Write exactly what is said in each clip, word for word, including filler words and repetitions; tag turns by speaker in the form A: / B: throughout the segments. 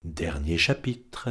A: Dernier chapitre.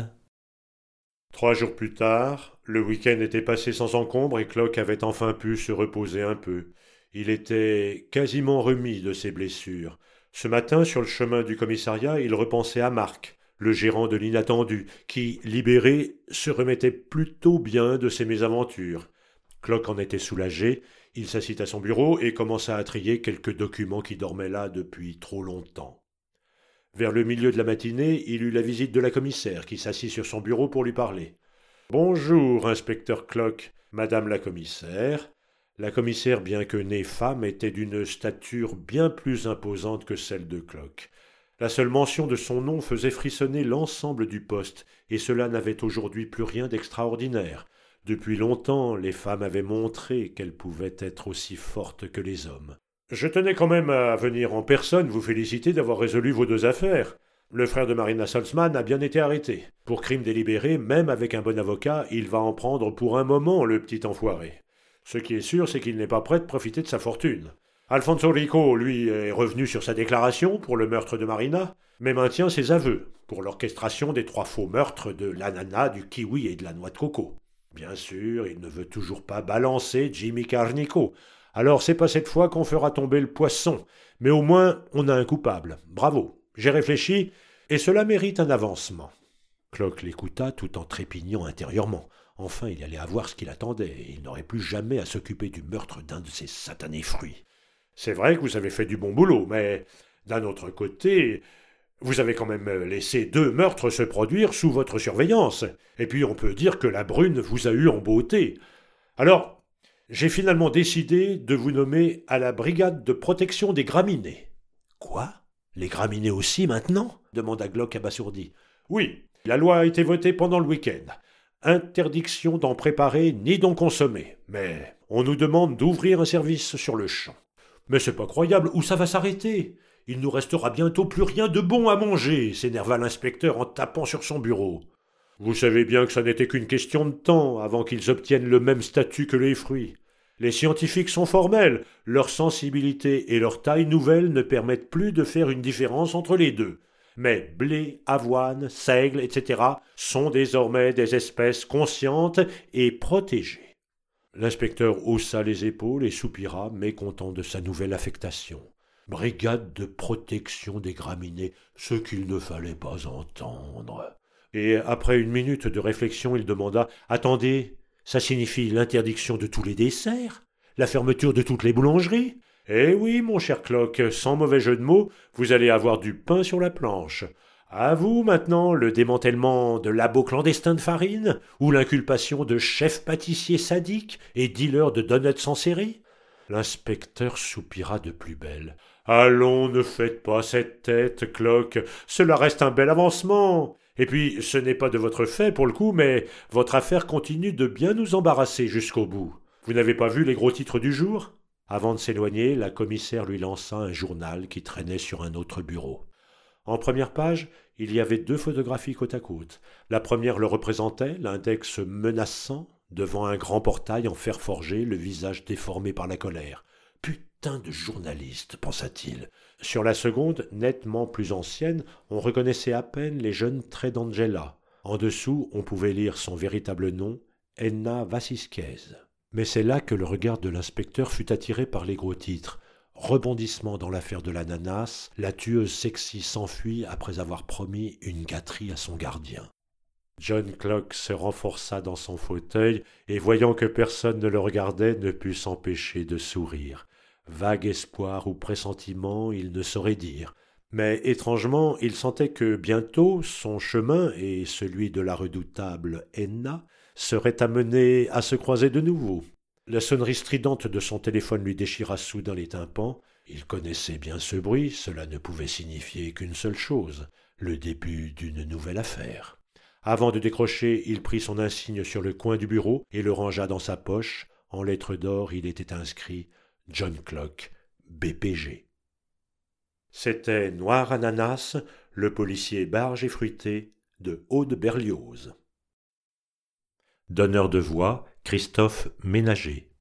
B: Trois jours plus tard, le week-end était passé sans encombre et Clock avait enfin pu se reposer un peu. Il était quasiment remis de ses blessures. Ce matin, sur le chemin du commissariat, il repensait à Marc, le gérant de l'inattendu, qui, libéré, se remettait plutôt bien de ses mésaventures. Clock en était soulagé, il s'assit à son bureau et commença à trier quelques documents qui dormaient là depuis trop longtemps. Vers le milieu de la matinée, il eut la visite de la commissaire qui s'assit sur son bureau pour lui parler. « Bonjour, inspecteur Clock, madame la commissaire. » La commissaire, bien que née femme, était d'une stature bien plus imposante que celle de Clock. La seule mention de son nom faisait frissonner l'ensemble du poste, et cela n'avait aujourd'hui plus rien d'extraordinaire. Depuis longtemps, les femmes avaient montré qu'elles pouvaient être aussi fortes que les hommes. « Je tenais quand même à venir en personne vous féliciter d'avoir résolu vos deux affaires. Le frère de Marina Salzman a bien été arrêté. Pour crime délibéré, même avec un bon avocat, il va en prendre pour un moment, le petit enfoiré. Ce qui est sûr, c'est qu'il n'est pas prêt de profiter de sa fortune. Alfonso Rico, lui, est revenu sur sa déclaration pour le meurtre de Marina, mais maintient ses aveux pour l'orchestration des trois faux meurtres de l'ananas, du kiwi et de la noix de coco. Bien sûr, il ne veut toujours pas balancer Jimmy Carnico. Alors c'est pas cette fois qu'on fera tomber le poisson, mais au moins on a un coupable. Bravo, j'ai réfléchi, et cela mérite un avancement. » Clock l'écouta tout en trépignant intérieurement. Enfin, il allait avoir ce qu'il attendait, et il n'aurait plus jamais à s'occuper du meurtre d'un de ces satanés fruits. « C'est vrai que vous avez fait du bon boulot, mais d'un autre côté, vous avez quand même laissé deux meurtres se produire sous votre surveillance, et puis on peut dire que la brune vous a eu en beauté. Alors, j'ai finalement décidé de vous nommer à la brigade de protection des graminées. »«
A: Quoi ? Les graminées aussi maintenant ?» demanda Glock abasourdi.
B: « Oui, la loi a été votée pendant le week-end. Interdiction d'en préparer ni d'en consommer. Mais on nous demande d'ouvrir un service sur le champ. »« Mais c'est pas croyable, où ça va s'arrêter ? Il nous restera bientôt plus rien de bon à manger » s'énerva l'inspecteur en tapant sur son bureau. « Vous savez bien que ça n'était qu'une question de temps avant qu'ils obtiennent le même statut que les fruits. Les scientifiques sont formels, leur sensibilité et leur taille nouvelle ne permettent plus de faire une différence entre les deux. Mais blé, avoine, seigle, et cetera sont désormais des espèces conscientes et protégées. » L'inspecteur haussa les épaules et soupira, mécontent de sa nouvelle affectation. Brigade de protection des graminées, ce qu'il ne fallait pas entendre. Et après une minute de réflexion, il demanda « Attendez, ça signifie l'interdiction de tous les desserts ? La fermeture de toutes les boulangeries ? » « Eh oui, mon cher Clock, sans mauvais jeu de mots, vous allez avoir du pain sur la planche. À vous, maintenant, le démantèlement de labos clandestins de farine ou l'inculpation de chefs pâtissiers sadiques et dealers de donuts en série ?» L'inspecteur soupira de plus belle. « Allons, ne faites pas cette tête, Clock, cela reste un bel avancement. Et puis, ce n'est pas de votre fait pour le coup, mais votre affaire continue de bien nous embarrasser jusqu'au bout. Vous n'avez pas vu les gros titres du jour ?» Avant de s'éloigner, la commissaire lui lança un journal qui traînait sur un autre bureau. En première page, il y avait deux photographies côte à côte. La première le représentait, l'index menaçant, devant un grand portail en fer forgé, le visage déformé par la colère. « Putain de journaliste !» pensa-t-il. Sur la seconde, nettement plus ancienne, on reconnaissait à peine les jeunes traits d'Angela. En dessous, on pouvait lire son véritable nom, Enna Vasisquez. Mais c'est là que le regard de l'inspecteur fut attiré par les gros titres. Rebondissement dans l'affaire de l'ananas, la tueuse sexy s'enfuit après avoir promis une gâterie à son gardien. John Clock se renforça dans son fauteuil et, voyant que personne ne le regardait, ne put s'empêcher de sourire. Vague espoir ou pressentiment, il ne saurait dire. Mais étrangement, il sentait que bientôt son chemin et celui de la redoutable Enna seraient amenés à se croiser de nouveau. La sonnerie stridente de son téléphone lui déchira soudain les tympans. Il connaissait bien ce bruit, cela ne pouvait signifier qu'une seule chose, le début d'une nouvelle affaire. Avant de décrocher, il prit son insigne sur le coin du bureau et le rangea dans sa poche. En lettres d'or, il était inscrit « John Clock, B P G ». C'était Noir Ananas, le policier barge et fruité de Aude Berlioz. Donneur de voix, Christophe Ménager.